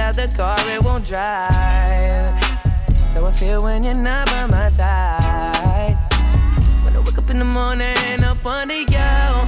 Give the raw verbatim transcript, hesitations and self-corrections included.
drive the car, it won't drive. So I feel when you're not by my side. When I wake up in the morning, up under you,